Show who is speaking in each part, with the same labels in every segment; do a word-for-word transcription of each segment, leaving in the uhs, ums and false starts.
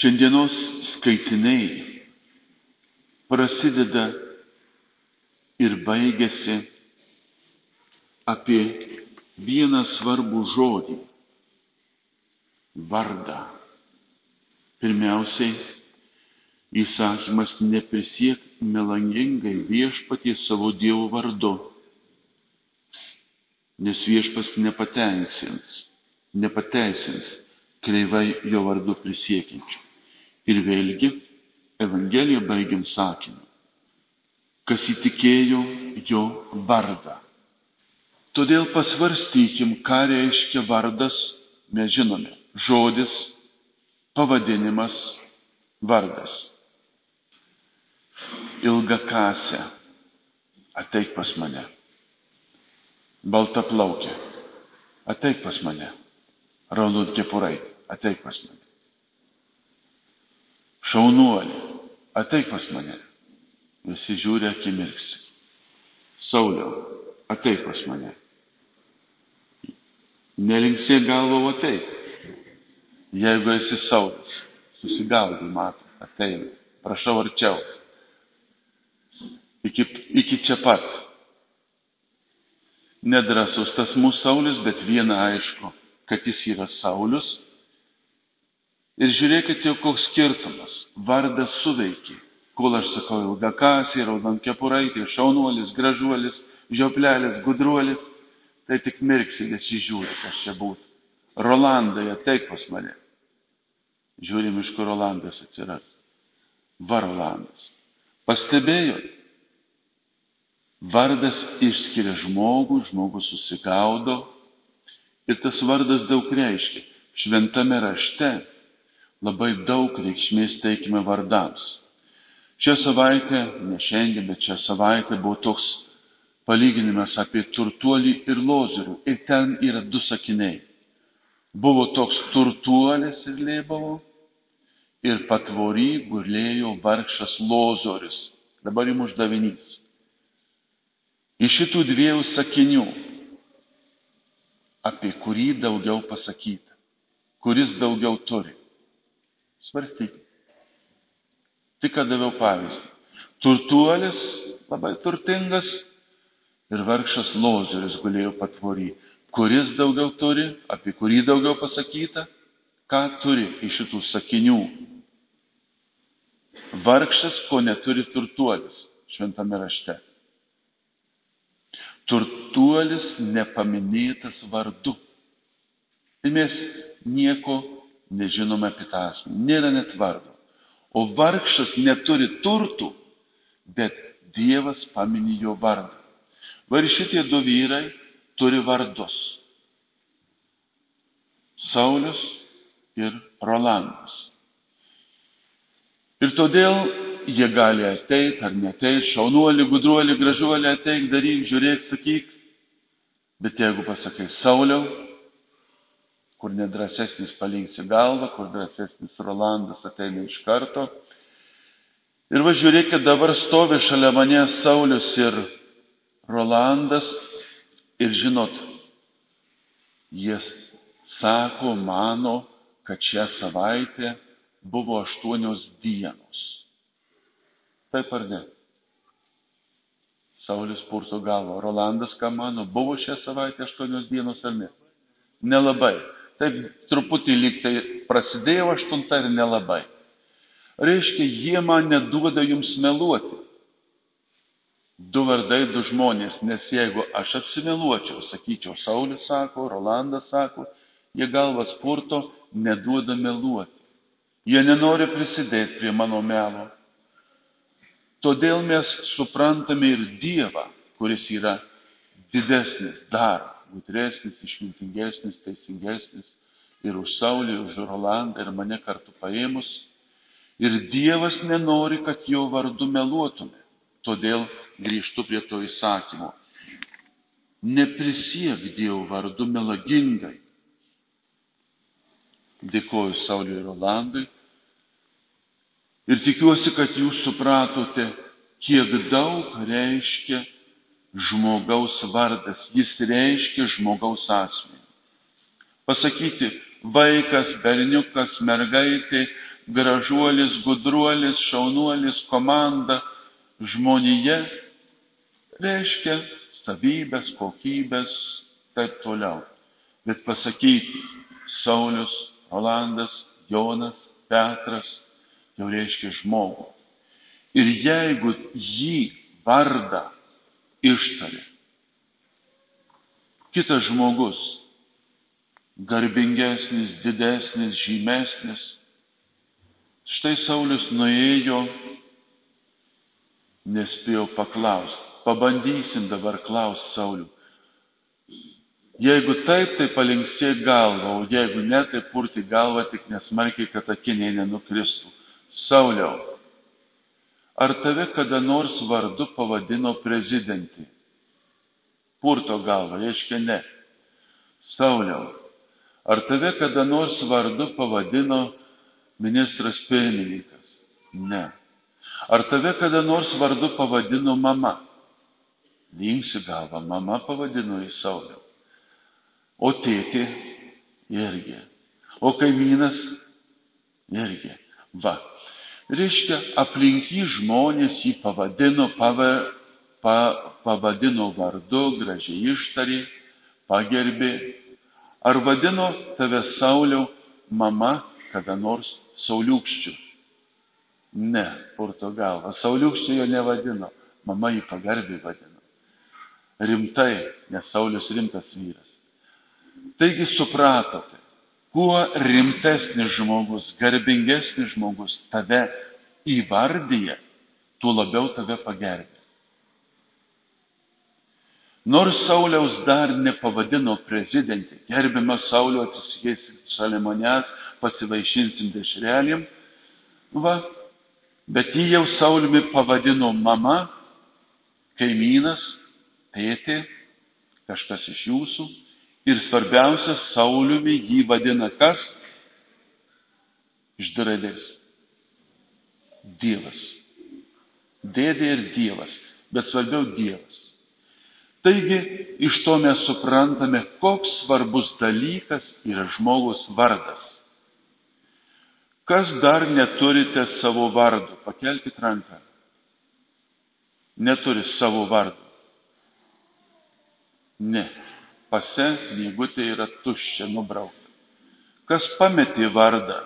Speaker 1: Šiandienos skaitiniai prasideda ir baigiasi apie vieną svarbų žodį – vardą. Pirmiausiai, įsakymas neprisiek melangingai viešpaties savo Dievo vardu, nes viešpas nepateisins, nepateisins kreivai jo vardu prisiekiančių. Ir vėlgi, Evangelija baigiam sakiniu, kas įtikėjo jo vardą. Todėl pasvarstykim, ką reiškia vardas, mes žinome, žodis, pavadinimas, vardas. Ilgakasė, ateik pas mane. Baltaplaukė, ateik pas mane. Raudonkepuraitė, ateik pas mane. Šaunuolė, ateik pas mane. Visi žiūri akimirksi. Sauliau, ateik pas mane. Nelinksėk galvo, ateik. Jeigu esi Saulis, susigaudai, matai, ateina. Prašau arčiau. Iki, iki čia pat. Nedrąsus tas mūsų Saulis, bet viena aišku, kad jis yra Saulius. Ir žiūrėkite, koks skirtumas. Vardas suveikė. Kol aš sakau ilgakasė, raudonkepuraitė, šaunuolis, gražuolis, žioplelis, gudruolis, tai tik mirksi, nesižiūri, kas čia būtų. Rolandai, ateik pas mane. Žiūrim, iš kur Rolandas atsiras. Va Rolandas. Pastebėjot? Vardas išskiria žmogų, žmogus susigaudo ir tas vardas daug reiškia. Šventame rašte labai daug reikšmės teikime vardams. Šią savaitę, ne šiandien, bet šią savaitę buvo toks palyginimas apie turtuolį ir lozorių. Ir ten yra du sakiniai. Buvo toks turtuolis ir lėbavo, ir patvory gulėjo vargšas lozorius. Dabar jums uždavinys. Iš šitų dviejų sakinių, apie kurį daugiau pasakyta, kuris daugiau turi. Svarstykite. Tik ką daviau pavyzdį. Turtuolis, labai turtingas, ir vargšas lozorius gulėjo patvory. Kuris daugiau turi, apie kurį daugiau pasakyta, ką turi iš šitų sakinių. Vargšas, ko neturi turtuolis, šventame rašte. Turtuolis nepaminėtas vardu. Ir mes nieko nežinome apie tą asmenį. Nėra net vardo. O vargšas neturi turtų, bet Dievas pamini jo vardą. Va ir šitie du vyrai turi vardus. Saulius ir Rolandas. Ir todėl jie gali ateiti ar neteiti, šaunuolį, gudruolį, gražuolį, ateik, daryk, žiūrėk, sakyk. Bet jeigu pasakai Sauliau, kur nedrasesnis palinksi galvą, kur drąsesnis Rolandas ateina iš karto. Ir va žiūrėkit, dabar stovi šalia manęs Saulius ir Rolandas ir žinot, jie sako, mano, kad šią savaitę buvo aštuonios dienos. Taip ar ne? Saulius purto galvą. Rolandas ką mano, buvo šią savaitę aštuonios dienos ar ne? Nelabai. Taip truputį lyg tai prasidėjo aštunta ir nelabai. Reiškia, jie man neduoda jums meluoti. Du vardai, du žmonės, nes jeigu aš apsimeluočiau, sakyčiau, Saulis sako, Rolandas sako, jie galvas purto, neduoda meluoti. Jie nenori prisidėti prie mano melo. Todėl mes suprantame ir Dievą, kuris yra didesnis dar, gudresnis, išmintingesnis, teisingesnis, ir už Saulį, ir už Rolandą, ir mane kartu paėmus. Ir Dievas nenori, kad jo vardu meluotume. Todėl grįžtu prie to įsakymo. Neprisiek Dievo vardu melagingai. Dėkoju Sauliui ir Rolandui. Ir tikiuosi, kad jūs supratote, kiek daug reiškia žmogaus vardas. Jis reiškia žmogaus asmenį. Pasakyti vaikas, berniukas, mergaitė, gražuolis, gudruolis, šaunuolis, komanda, žmonija, reiškia savybės, kokybės, taip toliau. Bet pasakyti Saulius, Rolandas, Jonas, Petras, jau reiškia žmogų. Ir jeigu jį vardą ištarė kitas žmogus, garbingesnis, didesnis, žymesnis, štai Saulius nuėjo, nespėjo paklausti. Pabandysim dabar klausti Saulių. Jeigu taip, tai palinksėk galvą, o jeigu ne, tai purti galvą, tik nesmarkiai, kad akiniai nenukristų. Sauliau, ar tave kada nors vardu pavadino prezidentį? Purto galvą, reiškia ne. Sauliau, ar tave kada nors vardu pavadino ministras pirmininkas? Ne. Ar tave kada nors vardu pavadino mama? Linksi galvą, mama pavadino į Sauliau. O tėtė irgi. O kaimynas irgi. Va. Reiškia, aplinky žmonės jį pavadino, pava, pa, pavadino vardu, gražiai ištarė, pagerbė. Ar vadino tave Sauliau mama kada nors Sauliukščiu? Ne, purto galva. Sauliukščiu jo nevadino. Mama jį pagarbiai vadino. Rimtai, nes Saulius rimtas vyras. Taigi supratote, kuo rimtesnis žmogus, garbingesnis žmogus tave įvardyja, tuo labiau tave pagerbė. Nors Sauliaus dar nepavadino prezidentė, gerbiamas Sauliau, atsisėskit šalia manęs, pasivaišinsim dešrelėm, va, bet jį jau Sauliumi pavadino mama, kaimynas, tėtė, kažkas iš jūsų. Ir svarbiausia, Sauliumi jį vadina kas? Išdaralis. Dievas. Dėdė ir Dievas. Bet svarbiau Dievas. Taigi, iš to mes suprantame, koks svarbus dalykas yra žmogus vardas. Kas dar neturite savo vardu? Pakelkit ranką. Neturi savo vardu. Ne. Pase knygutė yra tuščia, nubraukta. Kas pametė vardą?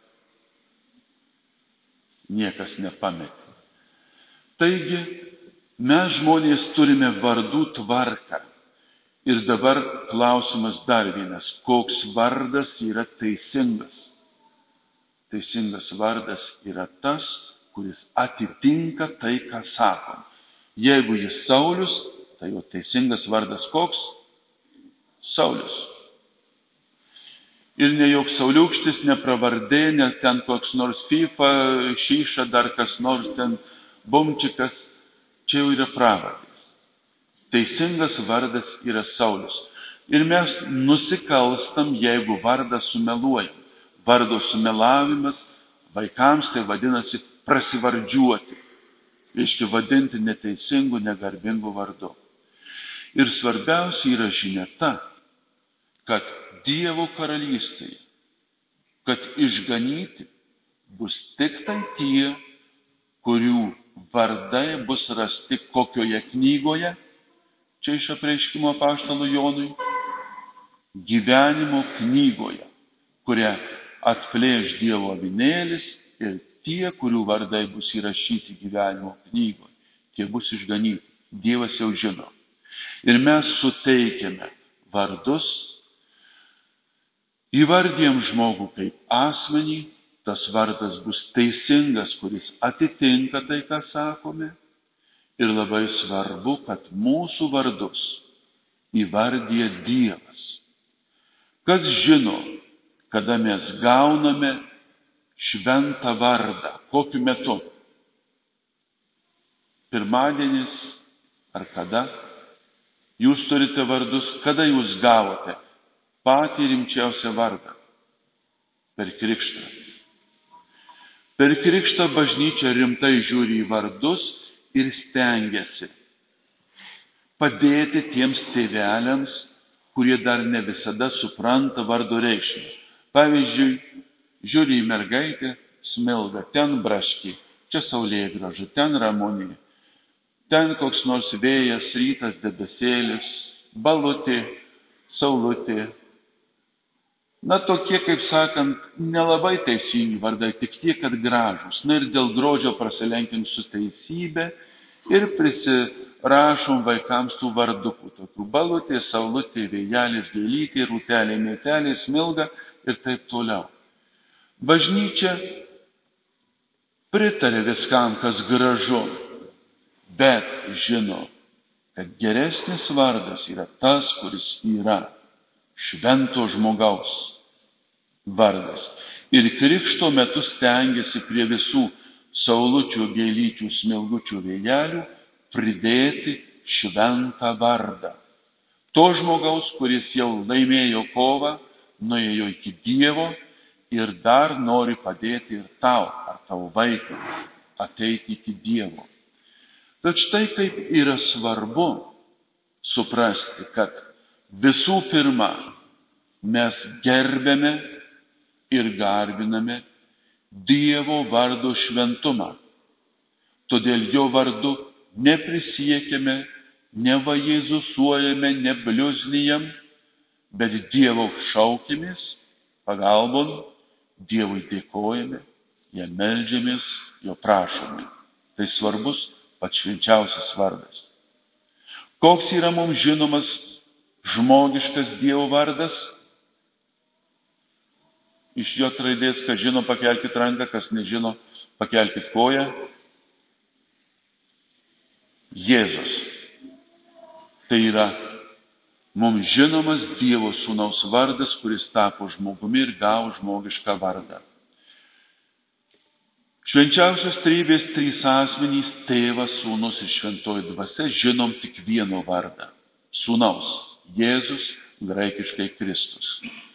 Speaker 1: Niekas nepametė. Taigi, mes žmonės turime vardų tvarką. Ir dabar klausimas dar vienas. Koks vardas yra teisingas? Teisingas vardas yra tas, kuris atitinka tai, ką sakom. Jeigu jis Saulius, tai jo teisingas vardas koks? Saulius. Ir ne joks Sauliukštis, ne pravardė, ne ten koks nors FIFA, šyša, dar kas nors ten bumčikas, čia jau yra pravardės. Teisingas vardas yra Saulius. Ir mes nusikalstam, jeigu vardą sumeluojam. Vardo sumelavimas vaikams tai vadinasi prasivardžiuoti. Reiškia vadinti neteisingu, negarbingu vardu. Ir svarbiausia yra žinia ta, kad Dievo karalystėje, kad išganyti bus tik tai tie, kurių vardai bus rasti kokioje knygoje, čia iš apreiškimo apaštalų Jonui, gyvenimo knygoje, kurią atplėš Dievo avinėlis ir tie, kurių vardai bus įrašyti gyvenimo knygoje, tie bus išganyti. Dievas jau žino. Ir mes suteikiame vardus, įvardijam žmogų kaip asmenį, tas vardas bus teisingas, kuris atitinka tai, ką sakome. Ir labai svarbu, kad mūsų vardus įvardyja Dievas. Kas žino, kada mes gauname šventą vardą, kokiu metu? Pirmadienis ar kada? Jūs turite vardus, kada jūs gavote patį rimčiausią vardą? Per krikštą. Per krikštą bažnyčia rimtai žiūri į vardus ir stengiasi padėti tiems tėveliams, kurie dar ne visada supranta vardo reikšmę. Pavyzdžiui, žiūri į mergaitę, smilga, ten braški, čia saulėgrąža, ten ramunė, ten koks nors vėjas, rytas, debesėlis, balutė, saulutė. Na, tokie, kaip sakant, nelabai teisingi vardai, tik tiek, kad gražus. Na ir dėl grožio prasilenkim su teisybė ir prisirašom vaikams tų vardukų. Tokių balutė, saulutė, vėjelis, gėlytė, rūtelė, mėtelė, smilga ir taip toliau. Bažnyčia pritarė viskam, kas gražu, bet žino, kad geresnis vardas yra tas, kuris yra švento žmogaus vardas. Ir krikšto metu stengiasi prie visų saulučių, gėlyčių, smilgučių, vėjelių pridėti šventą vardą. To žmogaus, kuris jau laimėjo kovą, nuėjo iki Dievo ir dar nori padėti ir tau, ar tavo vaikui, ateiti iki Dievo. Bet štai kaip yra svarbu suprasti, kad visų pirma mes gerbėme ir garbiname Dievo vardo šventumą. Todėl jo vardu neprisiekėme, nevajėzusuojame, nebliuznijam, bet Dievo šaukėmės pagalbon, Dievui dėkojame, jam meldžiamės, jo prašome. Tai svarbus pats švenčiausias vardas. Koks yra mums žinomas žmogiškas Dievo vardas? Iš jo raidės, kas žino, pakelkit ranką, kas nežino, pakelkit koją. Jėzus. Tai yra mums žinomas Dievo sūnaus vardas, kuris tapo žmogumi ir gavo žmogišką vardą. Švenčiausios trejybės trys asmenys, tėvas, sūnus ir šventoji dvasia, žinom tik vieno vardą – sūnaus, Jėzus, graikiškai Kristus.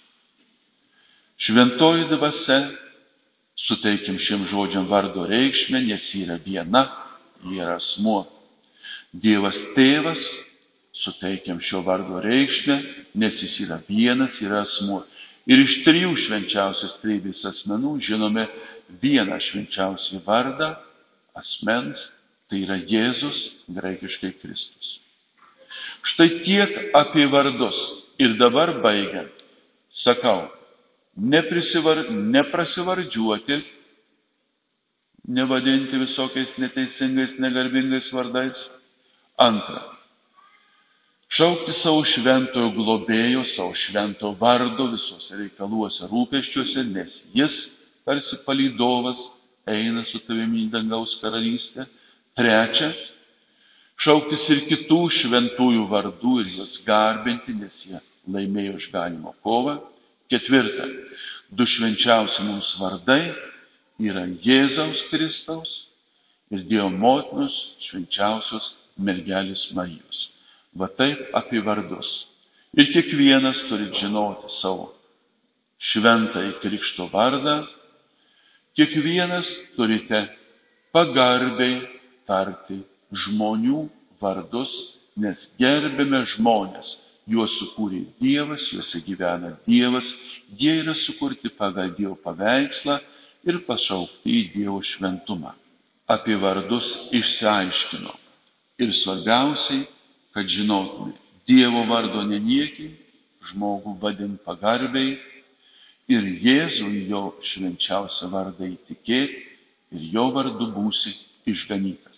Speaker 1: Šventoji dvasia, suteikim šiem žodžiam vardo reikšmę, nes yra viena, yra asmuo. Dievas tėvas, suteikim šio vardo reikšmę, nes jis yra vienas, yra asmuo. Ir iš trijų švenčiausios trejybės asmenų žinome vieną švenčiausią vardą asmens, tai yra Jėzus, graikiškai Kristus. Štai tiek apie vardus. Ir dabar baigiant, sakau, neprisivar, neprasivardžiuoti, nevadinti visokiais neteisingais, negarbingais vardais. Antra, šaukti savo šventojo globėjo, savo švento vardo visuose reikaluose, rūpesčiuose, nes jis tarsi palydovas eina su tavimi į dangaus karalystę. Trečia, šauktis ir kitų šventųjų vardų ir juos garbinti, nes jie laimėjo išganymo kovą. Ketvirta, du švenčiausi mums vardai yra Jėzaus Kristaus ir Dievo motinos švenčiausios mergelės Marijos. Va taip apie vardus. Ir kiekvienas turi žinoti savo šventąjį krikšto vardą. Kiekvienas turite pagarbiai tarti žmonių vardus, nes gerbėme žmonės. Juos sukūrė Dievas, juose gyvena Dievas, jie yra sukurti pagal Dievo paveikslą ir pašaukti į Dievo šventumą. Apie vardus išsiaiškino. Ir svarbiausiai, kad žinotume, Dievo vardo neniekinti, žmogų vadint pagarbiai ir Jėzų jo švenčiausią vardą įtikėti ir jo vardu būsi išganytas.